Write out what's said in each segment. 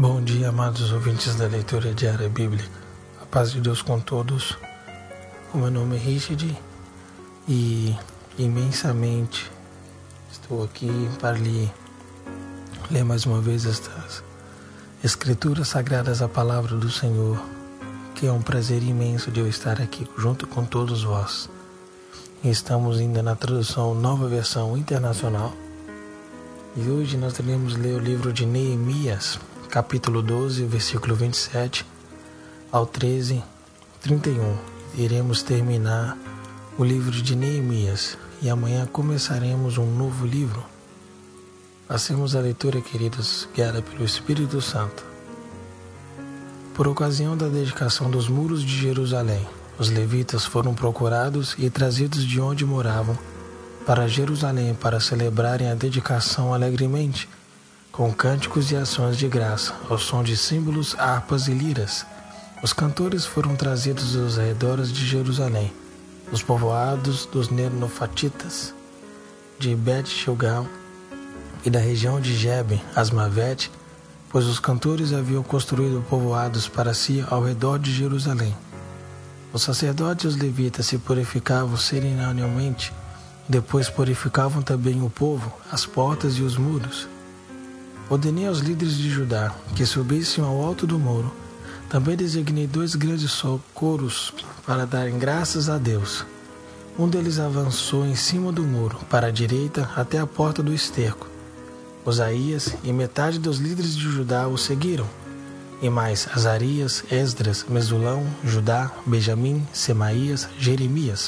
Bom dia, amados ouvintes da leitura diária bíblica. A paz de Deus com todos. O meu nome é Richard e imensamente estou aqui para ler mais uma vez estas escrituras sagradas, a palavra do Senhor, que é um prazer imenso de eu estar aqui junto com todos vós. E estamos ainda na tradução Nova Versão Internacional. E hoje nós iremos ler o livro de Neemias, capítulo 12, versículo 27 ao 13, 31. Iremos terminar o livro de Neemias e amanhã começaremos um novo livro. Passemos a leitura, queridos, guiada pelo Espírito Santo. Por ocasião da dedicação dos muros de Jerusalém, os levitas foram procurados e trazidos de onde moravam para Jerusalém para celebrarem a dedicação alegremente, com cânticos e ações de graça, ao som de símbolos, harpas e liras. Os cantores foram trazidos dos arredores de Jerusalém, dos povoados dos Nenofatitas, de Bet-Gilgal e da região de Gebe, Asmavete, pois os cantores haviam construído povoados para si ao redor de Jerusalém. Os sacerdotes e os levitas se purificavam cerimonialmente, depois purificavam também o povo, as portas e os muros. Ordenei aos líderes de Judá que subissem ao alto do muro. Também designei 2 grandes coros para darem graças a Deus. Um deles avançou em cima do muro, para a direita, até a porta do esterco. Osaías e metade dos líderes de Judá o seguiram, e mais Azarias, Esdras, Mesulão, Judá, Benjamim, Semaías, Jeremias,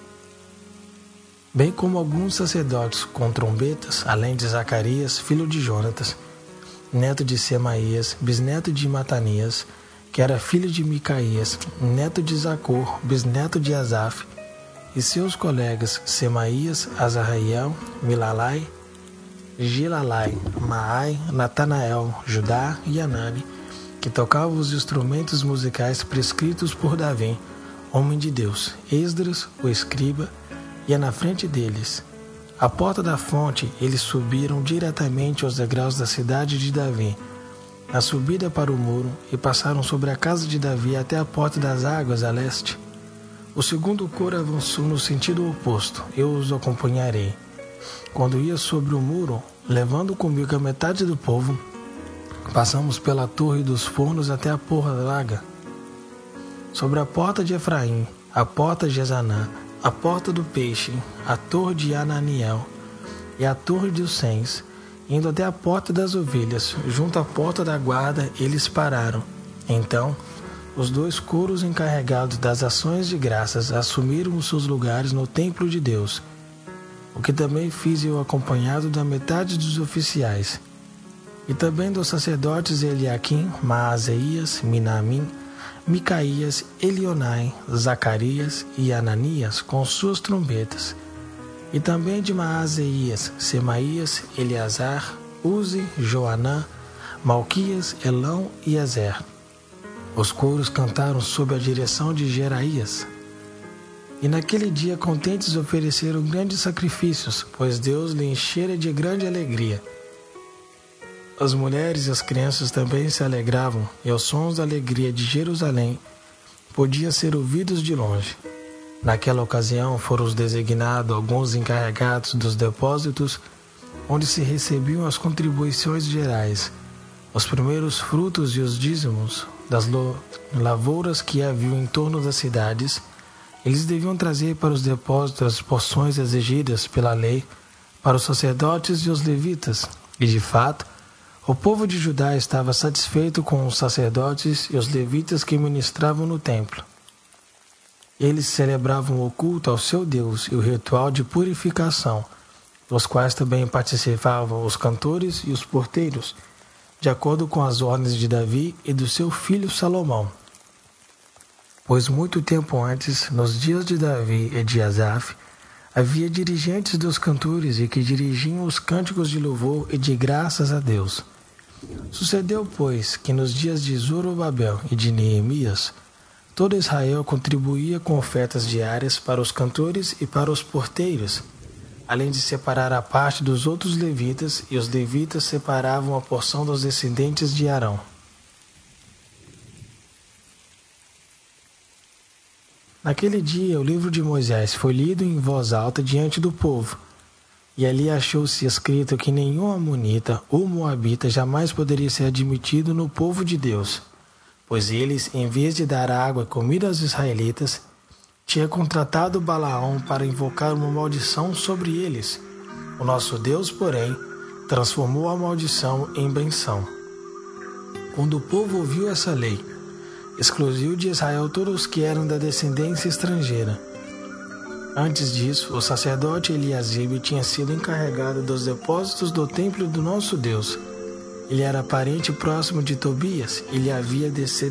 bem como alguns sacerdotes com trombetas, além de Zacarias, filho de Jonatas, neto de Semaías, bisneto de Matanias, que era filho de Micaías, neto de Zacor, bisneto de Asaf, e seus colegas Semaías, Azarrael, Milalai, Gilalai, Maai, Natanael, Judá e Anani, que tocavam os instrumentos musicais prescritos por Davi, homem de Deus. Esdras, o escriba, ia na frente deles. À porta da fonte, eles subiram diretamente aos degraus da cidade de Davi, na subida para o muro, e passaram sobre a casa de Davi até a porta das águas a leste. O segundo coro avançou no sentido oposto. Eu os acompanharei. Quando ia sobre o muro, levando comigo a metade do povo, passamos pela torre dos fornos até a porta larga, sobre a porta de Efraim, a porta de Ezanã, a porta do peixe, a torre de Ananiel e a torre dos cens, indo até a porta das ovelhas. Junto à porta da guarda, eles pararam. Então, os 2 coros encarregados das ações de graças assumiram os seus lugares no templo de Deus, o que também fiz eu acompanhado da metade dos oficiais, e também dos sacerdotes Eliaquim, Maazéias, Minamim, Micaías, Elionai, Zacarias e Ananias com suas trombetas, e também de Maazéias, Semaías, Eleazar, Uzi, Joanã, Malquias, Elão e Ezer. Os coros cantaram sob a direção de Jeraías. E naquele dia contentes ofereceram grandes sacrifícios, pois Deus lhe enchera de grande alegria. As mulheres e as crianças também se alegravam, e os sons da alegria de Jerusalém podiam ser ouvidos de longe. Naquela ocasião foram designados alguns encarregados dos depósitos, onde se recebiam as contribuições gerais, os primeiros frutos e os dízimos das lavouras que haviam em torno das cidades. Eles deviam trazer para os depósitos as porções exigidas pela lei para os sacerdotes e os levitas, e de fato, o povo de Judá estava satisfeito com os sacerdotes e os levitas que ministravam no templo. Eles celebravam o culto ao seu Deus e o ritual de purificação, dos quais também participavam os cantores e os porteiros, de acordo com as ordens de Davi e do seu filho Salomão. Pois muito tempo antes, nos dias de Davi e de Asaf, havia dirigentes dos cantores e que dirigiam os cânticos de louvor e de graças a Deus. Sucedeu, pois, que nos dias de Zorobabel e de Neemias, todo Israel contribuía com ofertas diárias para os cantores e para os porteiros, além de separar a parte dos outros levitas, e os levitas separavam a porção dos descendentes de Arão. Naquele dia, o livro de Moisés foi lido em voz alta diante do povo, e ali achou-se escrito que nenhum amonita ou moabita jamais poderia ser admitido no povo de Deus, pois eles, em vez de dar água e comida aos israelitas, tinham contratado Balaão para invocar uma maldição sobre eles. O nosso Deus, porém, transformou a maldição em benção. Quando o povo ouviu essa lei, excluiu de Israel todos os que eram da descendência estrangeira. Antes disso, o sacerdote Eliasibe tinha sido encarregado dos depósitos do templo do nosso Deus. Ele era parente próximo de Tobias e lhe havia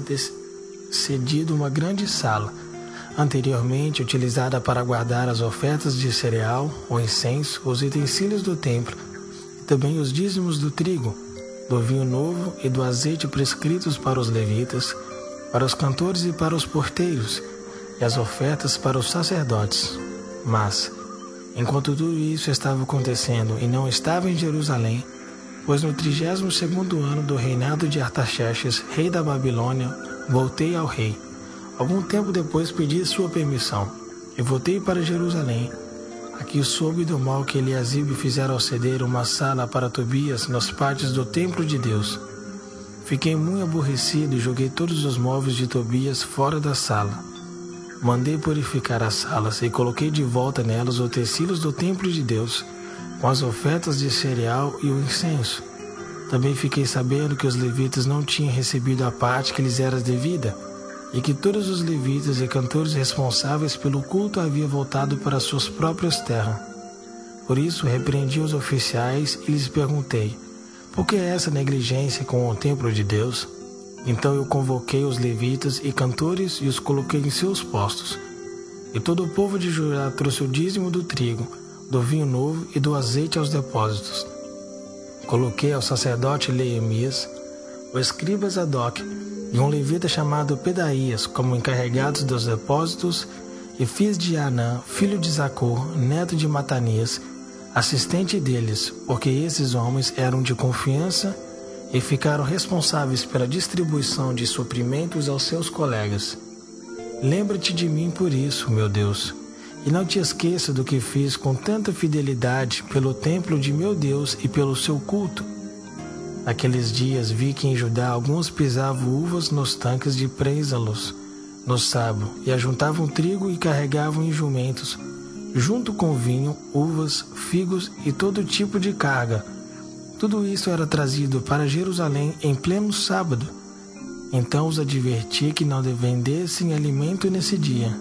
cedido uma grande sala, anteriormente utilizada para guardar as ofertas de cereal, o incenso, os utensílios do templo, e também os dízimos do trigo, do vinho novo e do azeite prescritos para os levitas, para os cantores e para os porteiros, e as ofertas para os sacerdotes. Mas, enquanto tudo isso estava acontecendo e não estava em Jerusalém, pois no 32º ano do reinado de Artaxerxes, rei da Babilônia, voltei ao rei. Algum tempo depois pedi sua permissão, e voltei para Jerusalém. Aqui soube do mal que Eliasibe fizera ao ceder uma sala para Tobias nos pátios do templo de Deus. Fiquei muito aborrecido e joguei todos os móveis de Tobias fora da sala. Mandei purificar as salas e coloquei de volta nelas os utensílios do templo de Deus, com as ofertas de cereal e o incenso. Também fiquei sabendo que os levitas não tinham recebido a parte que lhes era devida, e que todos os levitas e cantores responsáveis pelo culto haviam voltado para suas próprias terras. Por isso repreendi os oficiais e lhes perguntei: por que essa negligência com o templo de Deus? Então eu convoquei os levitas e cantores e os coloquei em seus postos. E todo o povo de Judá trouxe o dízimo do trigo, do vinho novo e do azeite aos depósitos. Coloquei ao sacerdote Leemias, o escriba Zadok e um levita chamado Pedaías como encarregados dos depósitos, e fiz de Anã, filho de Zacor, neto de Matanias, assistente deles, porque esses homens eram de confiança e ficaram responsáveis pela distribuição de suprimentos aos seus colegas. Lembra-te de mim por isso, meu Deus, e não te esqueça do que fiz com tanta fidelidade pelo templo de meu Deus e pelo seu culto. Naqueles dias vi que em Judá alguns pisavam uvas nos tanques de Prêsalos, no sábado, e ajuntavam trigo e carregavam em jumentos, junto com vinho, uvas, figos e todo tipo de carga. Tudo isso era trazido para Jerusalém em pleno sábado. Então os adverti que não vendessem alimento nesse dia.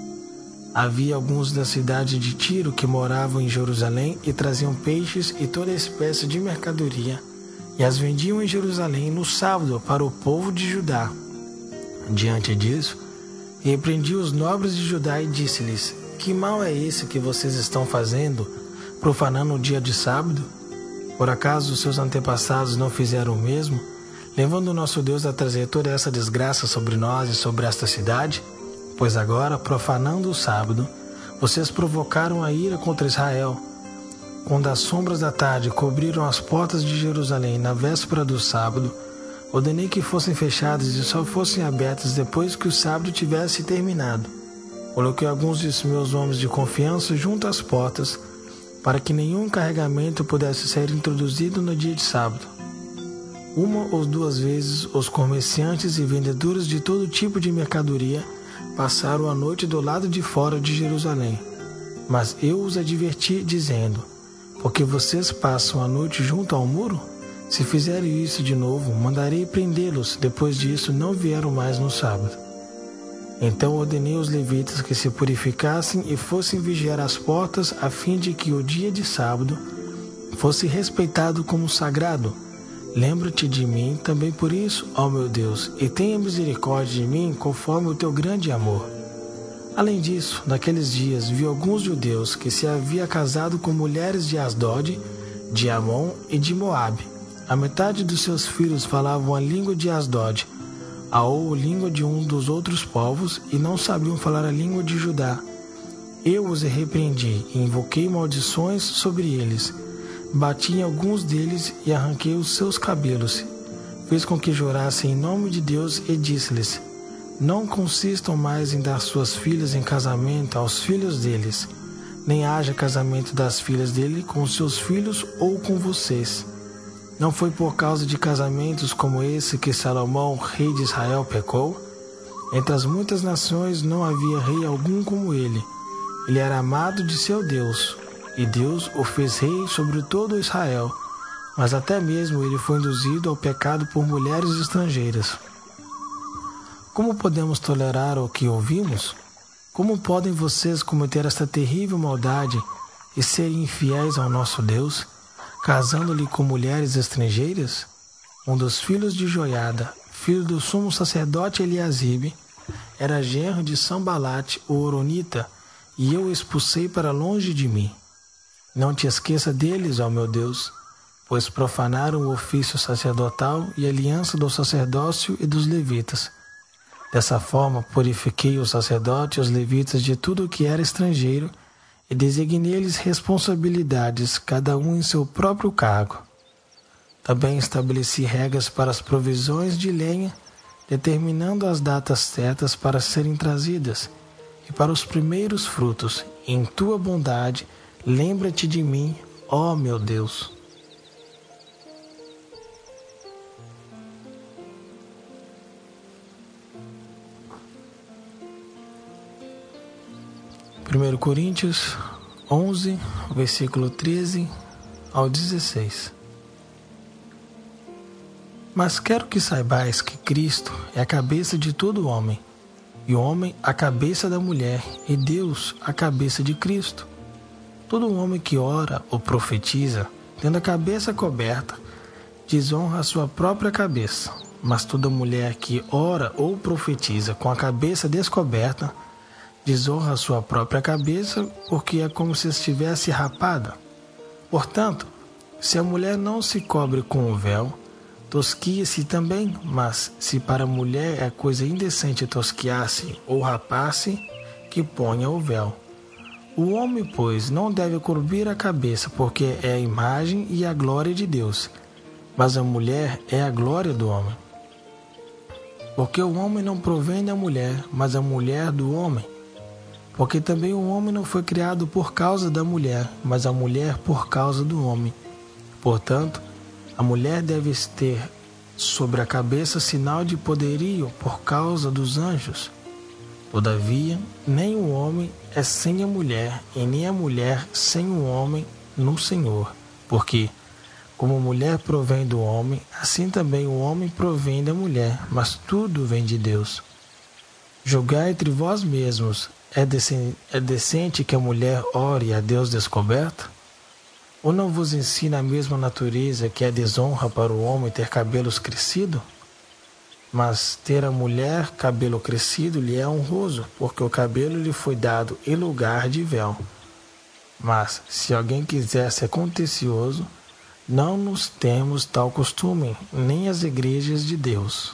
Havia alguns da cidade de Tiro que moravam em Jerusalém e traziam peixes e toda espécie de mercadoria, e as vendiam em Jerusalém no sábado para o povo de Judá. Diante disso, repreendi os nobres de Judá e disse-lhes: que mal é esse que vocês estão fazendo, profanando o dia de sábado? Por acaso os seus antepassados não fizeram o mesmo, levando o nosso Deus a trazer toda essa desgraça sobre nós e sobre esta cidade? Pois agora, profanando o sábado, vocês provocaram a ira contra Israel. Quando as sombras da tarde cobriram as portas de Jerusalém na véspera do sábado, ordenei que fossem fechadas e só fossem abertas depois que o sábado tivesse terminado. Coloquei alguns de meus homens de confiança junto às portas, para que nenhum carregamento pudesse ser introduzido no dia de sábado. Uma ou duas vezes, os comerciantes e vendedores de todo tipo de mercadoria passaram a noite do lado de fora de Jerusalém. Mas eu os adverti, dizendo: porque vocês passam a noite junto ao muro? Se fizerem isso de novo, mandarei prendê-los. Depois disso, não vieram mais no sábado. Então ordenei aos levitas que se purificassem e fossem vigiar as portas, a fim de que o dia de sábado fosse respeitado como sagrado. Lembra-te de mim também por isso, ó meu Deus, e tenha misericórdia de mim conforme o teu grande amor. Além disso, naqueles dias vi alguns judeus que se haviam casado com mulheres de Asdod, de Amon e de Moabe. A metade dos seus filhos falavam a língua de Asdod, a língua de um dos outros povos, e não sabiam falar a língua de Judá. Eu os repreendi e invoquei maldições sobre eles. Bati em alguns deles e arranquei os seus cabelos. Fiz com que jurassem em nome de Deus e disse-lhes: não consistam mais em dar suas filhas em casamento aos filhos deles, nem haja casamento das filhas dele com seus filhos ou com vocês. Não foi por causa de casamentos como esse que Salomão, rei de Israel, pecou? Entre as muitas nações não havia rei algum como ele. Ele era amado de seu Deus, e Deus o fez rei sobre todo Israel. Mas até mesmo ele foi induzido ao pecado por mulheres estrangeiras. Como podemos tolerar o que ouvimos? Como podem vocês cometer esta terrível maldade e serem infiéis ao nosso Deus, casando-lhe com mulheres estrangeiras? Um dos filhos de Joiada, filho do sumo sacerdote Eliasibe, era genro de Sambalate, o horonita, e eu o expulsei para longe de mim. Não te esqueça deles, ó meu Deus, pois profanaram o ofício sacerdotal e a aliança do sacerdócio e dos levitas. Dessa forma, purifiquei o sacerdote e os levitas de tudo o que era estrangeiro e designei-lhes responsabilidades, cada um em seu próprio cargo. Também estabeleci regras para as provisões de lenha, determinando as datas certas para serem trazidas, e para os primeiros frutos. Em tua bondade, lembra-te de mim, ó meu Deus. Primeiro Coríntios 11, versículo 13 ao 16. Mas quero que saibais que Cristo é a cabeça de todo homem, e o homem a cabeça da mulher, e Deus a cabeça de Cristo. Todo homem que ora ou profetiza, tendo a cabeça coberta, desonra a sua própria cabeça. Mas toda mulher que ora ou profetiza com a cabeça descoberta, desonra a sua própria cabeça, porque é como se estivesse rapada. Portanto, se a mulher não se cobre com o véu, tosquia-se também, mas se para a mulher é coisa indecente tosquiar-se ou rapar-se, que ponha o véu. O homem, pois, não deve cobrir a cabeça, porque é a imagem e a glória de Deus, mas a mulher é a glória do homem. Porque o homem não provém da mulher, mas a mulher do homem. Porque também o homem não foi criado por causa da mulher, mas a mulher por causa do homem. Portanto, a mulher deve ter sobre a cabeça sinal de poderio por causa dos anjos. Todavia, nem o homem é sem a mulher, e nem a mulher sem o homem no Senhor. Porque, como a mulher provém do homem, assim também o homem provém da mulher, mas tudo vem de Deus. Julgai entre vós mesmos. É decente que a mulher ore a Deus descoberto? Ou não vos ensina a mesma natureza que é desonra para o homem ter cabelos crescido? Mas ter a mulher cabelo crescido lhe é honroso, porque o cabelo lhe foi dado em lugar de véu. Mas, se alguém quiser ser contencioso, não nos temos tal costume, nem as igrejas de Deus.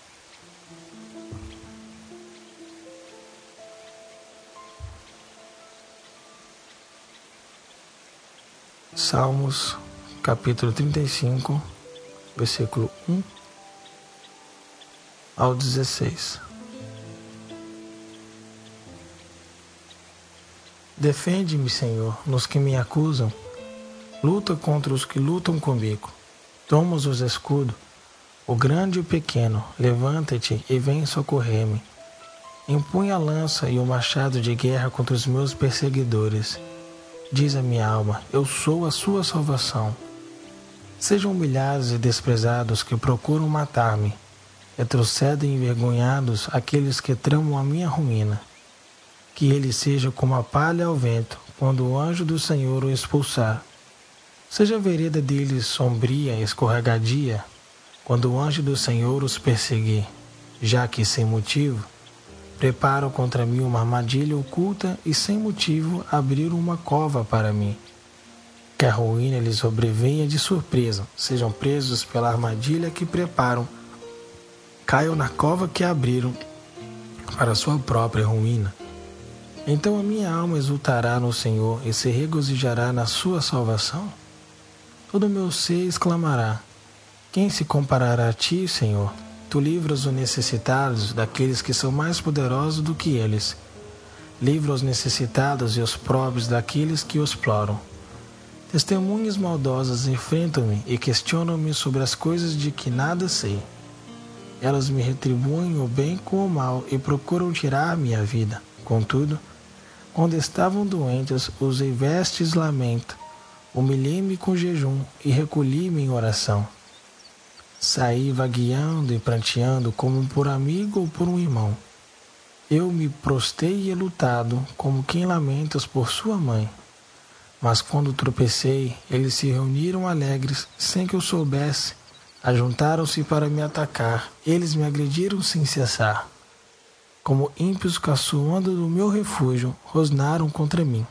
Salmos, capítulo 35, versículo 1 ao 16. Defende-me, Senhor, nos que me acusam. Luta contra os que lutam comigo. Toma-os escudo, o grande e o pequeno. Levanta-te e vem socorrer-me. Empunha a lança e o machado de guerra contra os meus perseguidores. Diz a minha alma, eu sou a sua salvação. Sejam humilhados e desprezados que procuram matar-me. Retrocedem envergonhados aqueles que tramam a minha ruína. Que ele seja como a palha ao vento, quando o anjo do Senhor o expulsar. Seja a vereda deles sombria e escorregadia, quando o anjo do Senhor os perseguir, já que sem motivo preparam contra mim uma armadilha oculta e sem motivo abriram uma cova para mim. Que a ruína lhes sobrevenha de surpresa, sejam presos pela armadilha que preparam, caiam na cova que abriram para sua própria ruína. Então a minha alma exultará no Senhor e se regozijará na sua salvação. Todo o meu ser exclamará: quem se comparará a ti, Senhor? Tu livras os necessitados daqueles que são mais poderosos do que eles. Livra os necessitados e os pobres daqueles que os exploram. Testemunhas maldosas enfrentam-me e questionam-me sobre as coisas de que nada sei. Elas me retribuem o bem com o mal e procuram tirar minha vida. Contudo, quando estavam doentes, usei vestes de lamento, humilhei-me com jejum e recolhi-me em oração. Saí vagueando e pranteando como por amigo ou por um irmão. Eu me prostei enlutado como quem lamenta por sua mãe. Mas quando tropecei, eles se reuniram alegres, sem que eu soubesse. Ajuntaram-se para me atacar. Eles me agrediram sem cessar. Como ímpios caçoando do meu refúgio, rosnaram contra mim.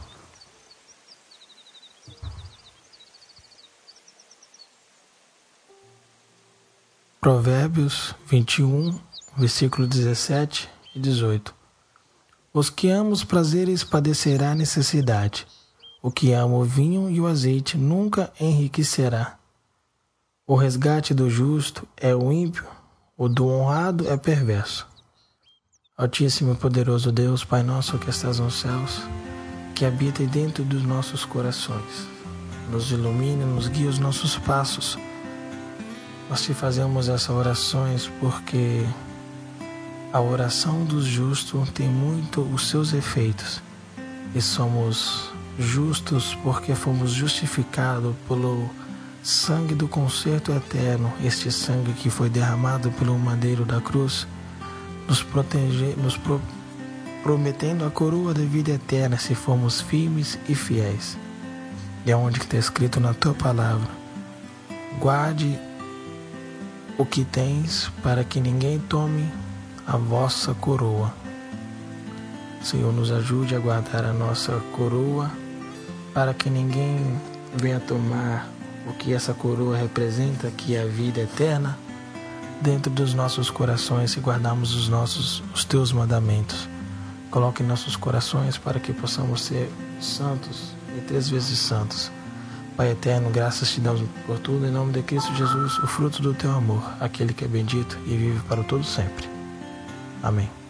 Provérbios 21, versículos 17 e 18. Os que amam os prazeres padecerá a necessidade. O que ama o vinho e o azeite nunca enriquecerá. O resgate do justo é o ímpio, o do honrado é perverso. Altíssimo e poderoso Deus, Pai nosso que estás nos céus, que habita dentro dos nossos corações, nos ilumine, nos guie os nossos passos. Nós te fazemos essas orações porque a oração dos justos tem muito os seus efeitos e somos justos porque fomos justificados pelo sangue do concerto eterno, este sangue que foi derramado pelo madeiro da cruz, prometendo a coroa da vida eterna se formos firmes e fiéis. E é onde está escrito na tua palavra: guarde o que tens para que ninguém tome a vossa coroa. Senhor, nos ajude a guardar a nossa coroa para que ninguém venha tomar o que essa coroa representa, que é a vida eterna, dentro dos nossos corações, se guardarmos os teus mandamentos. Coloque em nossos corações para que possamos ser santos e 3 vezes santos. Pai eterno, graças te damos por tudo, em nome de Cristo Jesus, o fruto do teu amor, aquele que é bendito e vive para todo sempre. Amém.